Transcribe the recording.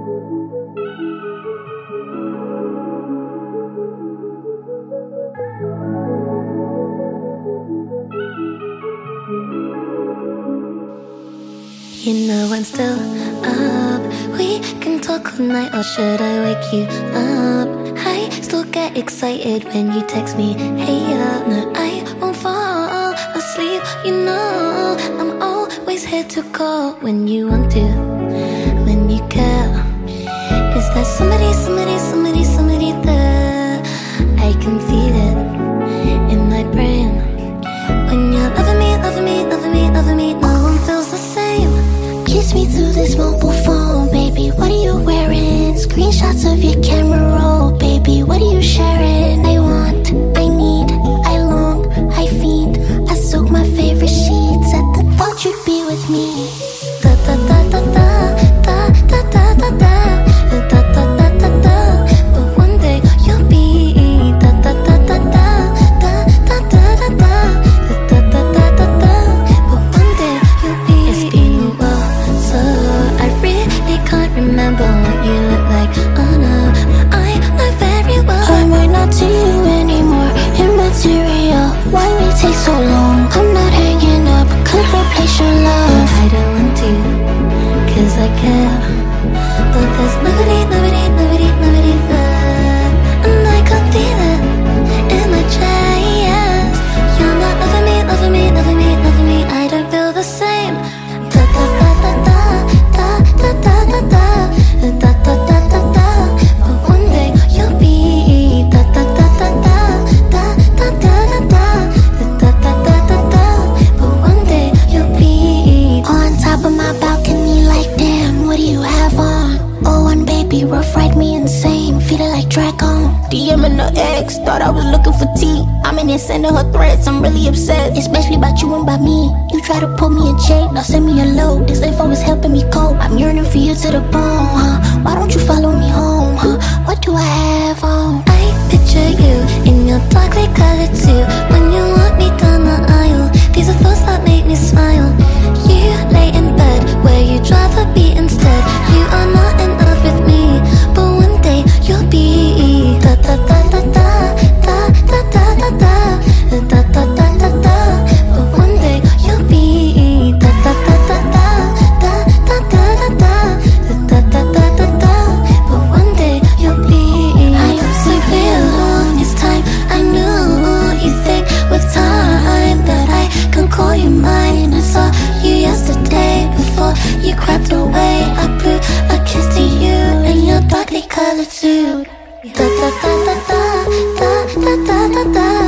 You know I'm still up. We can talk all night, or should I wake you up? I still get excited when you text me, hey up. No, I won't fall asleep, you know I'm always here to call when you want to, when you care. Is there somebody there? I can feel it in my brain. When you're loving me, no one feels the same. Kiss me through this mobile phone, baby, what are you wearing? Screenshots of your camera roll, baby, what are you sharing? I want, I need, I long, I feed, I soak my favorite sheets at the thought you'd be with me. Da da da da da, da da da da da, da da da da da. But one day you'll be da da da da da, da da da da da, da da da da da. But one day you'll be. It's been a while, so I really can't remember what you look like. Oh no, I know very well I might not see you anymore, immaterial. Why we take so long? I'm not hanging up, could replace your love. I don't want to, 'cause I care. But there's nobody there, and I can't feel it in my chest. You're not loving me, I don't feel the same. Da da da da da, da da da da da, da da da da da. But one day you'll be da da da da da, da da da da da, da da da da da. But one day you'll be on top of my balcony, like damn, what do you have on? Oh, one baby, rough ride me insane, feeling like Dragon. DMing the ex, thought I was looking for tea. I'm in there sending her threats, I'm really upset, especially about you and about me. You try to pull me in check, now send me a load, as if I was helping me cope. I'm yearning for you to the bone, huh? Why don't you follow me home, huh? What do I have on? I picture you in your darkly colored suit when you walk me down the aisle. These are thoughts that make me smile. You lay in bed where you'd rather be instead. You are not in love with me, but one day you'll be da da da da da, da da da da da, da da da da da. But one day you'll be da da da da da, da da da da da, da da da da da. But one day you'll be. I am so real, it's time. I knew you think with time that I can call you mine. I saw you yesterday before you crept away. I blew a kiss to you in your darkly colored suit. Da da da da da, da da da da da.